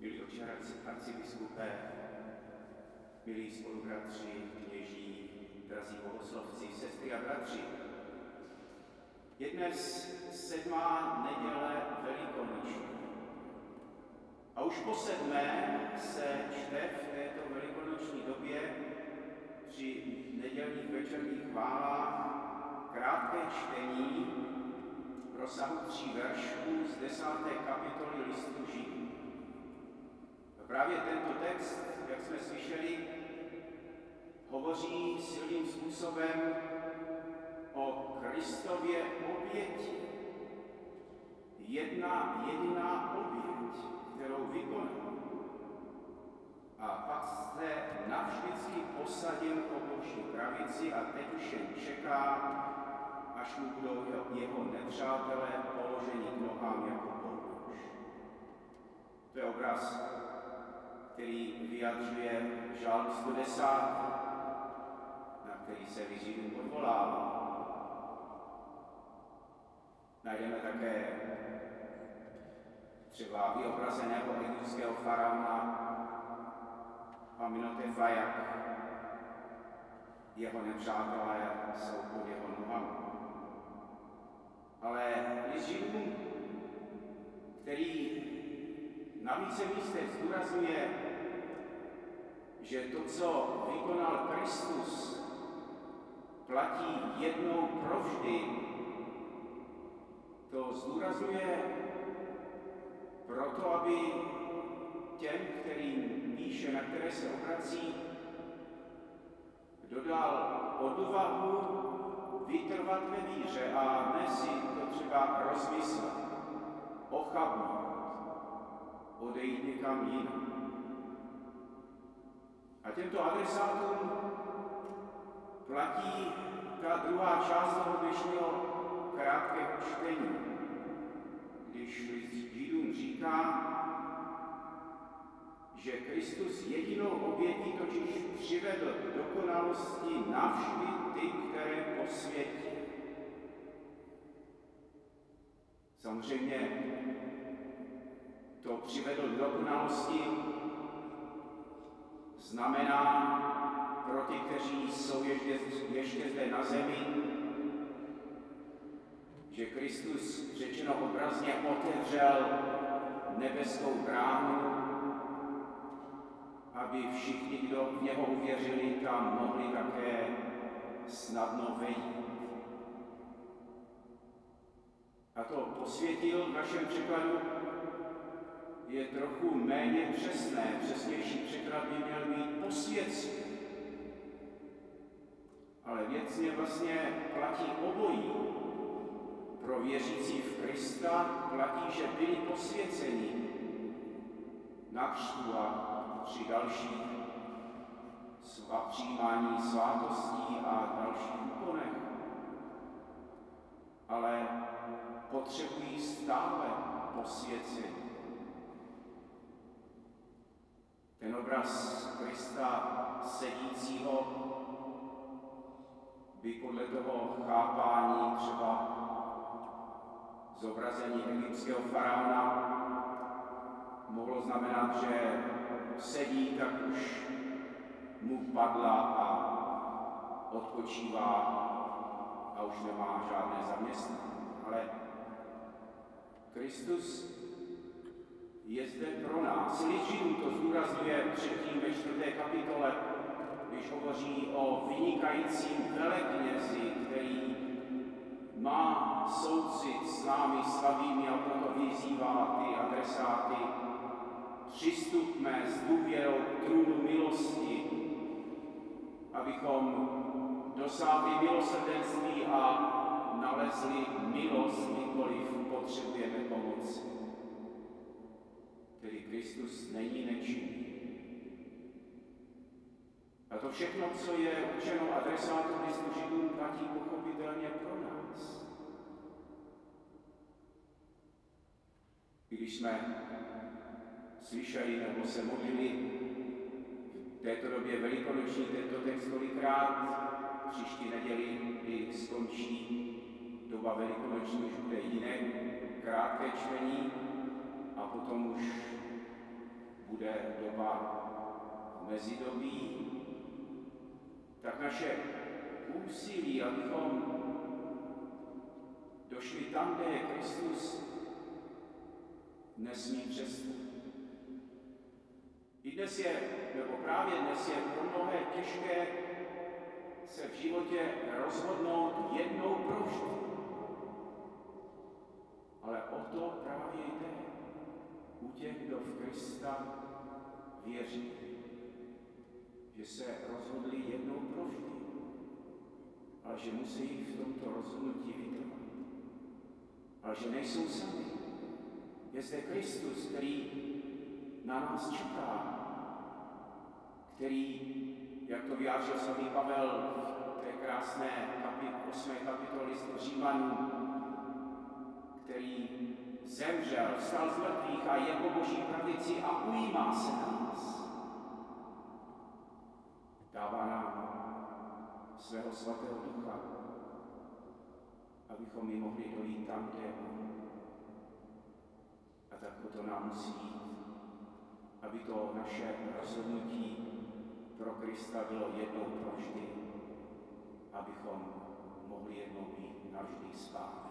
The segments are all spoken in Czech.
Milí otče arcibiskupe, milí spolubratři, kněží, drazí bohoslovci, sestry a bratři. Je dnes 7. neděle velikonoční. A už po 7. se čte v této velikonoční době při nedělních večerních chválách krátké čtení v rozsahu 3 veršů z 10. kapitoly listu Židů. A právě tento text, jak jsme slyšeli, hovoří silným způsobem o Kristově oběti. Jedna jediná oběť, kterou vykonal. A pak se navždycky posadil po Boží pravici a teď už jen čeká, až mu budou jeho nepřátelé položeni k nohám jako podnož. To je obraz, který vyjadřuje žálm 110, na který se Židům odvolává. Najdeme také třeba vyobrazeného egyptského faraona Aminotefa, jak jeho nepřátelé jsou pod jeho nohama. Ale list Židům, který na více místech zdůrazňuje, že to, co vykonal Kristus, platí jednou provždy, to zdůrazňuje proto, aby těm, kterým píše, na které se obrací, dodal odvahu vytrvat ve víře a ne si to třeba rozmyslet, ochabnout, odejít někam jinam. A těmto adresátům platí ta druhá část toho dnešního krátkého čtení, když list Židům říká, že Kristus jedinou obětí totiž přivedl k dokonalosti navždy ty, které posvětí. Samozřejmě to přivedl k dokonalosti znamená pro ty, kteří jsou ještě zde na zemi, že Kristus, řečeno obrazně, otevřel nebeskou bránu, aby všichni, kdo v něho uvěřili, tam mohli také snadno vejít. A to posvětil v našem překladu je trochu méně přesné. Přesnější překlad by měl být posvěcen. Ale věcně vlastně platí obojí. Pro věřící v Krista platí, že byli posvěceni na křtu a při dalších přijímání svátostí a dalších úkonech. Ale potřebují stále posvěcení. Ten obraz Krista sedícího by podle toho chápání třeba zobrazení egyptského faraona mohlo znamenat, že sedí, tak už mu padla a odpočívá a už nemá žádné zaměstnání. Ale Kristus je zde pro nás. List Židům to zdůrazňuje předtím ve 4. kapitole, když hovoří o vynikajícím veleknězi, který má soucit s námi slabými a proto vyzývá ty adresáty. Přistupme s důvěrou k trůnu milosti, abychom dosáhli milosrdenství a nalezli milost, kdykoliv potřebujeme pomoci. Tedy Kristus není nečinný. A to všechno, co je určeno adresátům listu Židům, platí pochopitelně pro nás. Když jsme slyšeli nebo se modlili v této době velikonoční tento text kolikrát, příští neděli, kdy skončí doba velikonoční, už bude jiné krátké čtení a potom už mezidobí, tak naše úsilí, abychom došli tam, kde je Kristus, nesmí přestat. I dnes je, nebo právě dnes je pro mnohé těžké se v životě rozhodnout jednou provždy. Ale o to právě jde u těch, kdo v Krista věří, že se rozhodli jednou provždy, ale že musí v tomto rozhodnutí vytrvat. Ale že nejsou sami. Je zde Kristus, který na nás čeká, který, jak to vyjádřil svatý Pavel v té krásné 8. kapitole listu Římanům, který zemřel, vstal z mrtvých a je po Boží pravici a ujímá se nás. Dává nám svého svatého ducha, abychom my mohli dojít tam, kde je on. A tak to nám musí jít, aby to naše rozhodnutí pro Krista bylo jednou provždy, abychom mohli jednou být navždy s Pánem.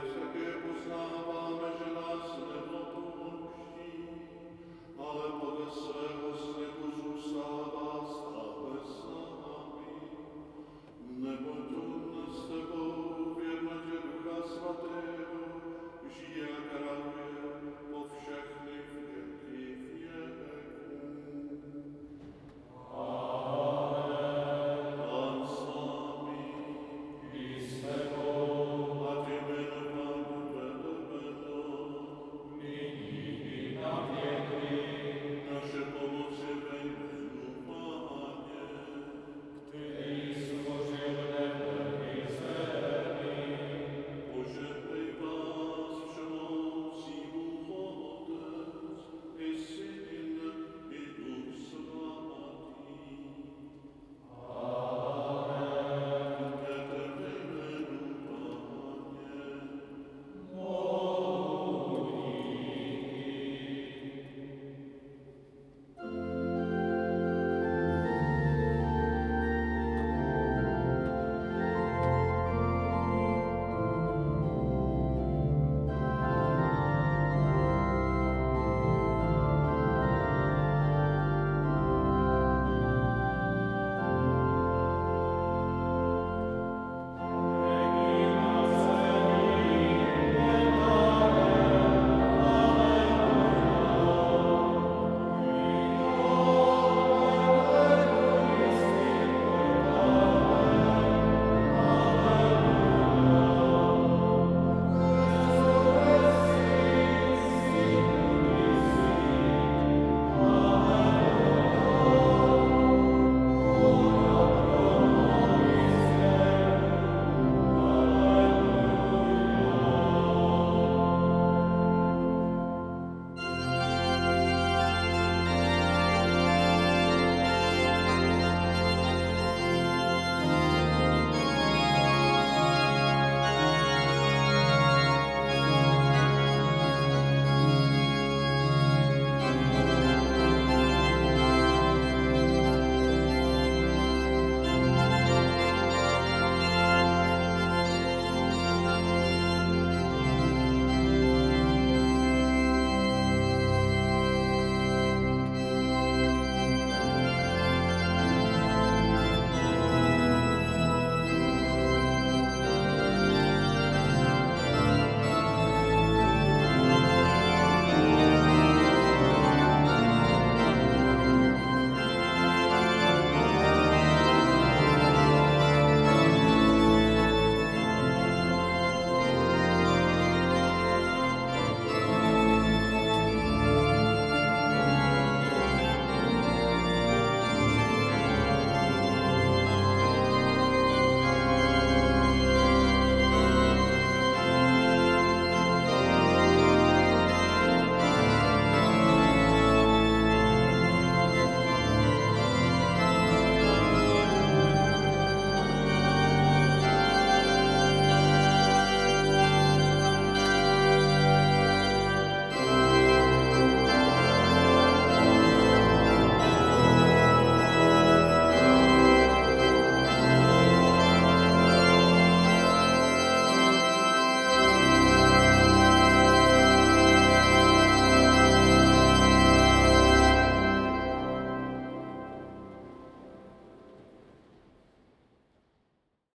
také poslání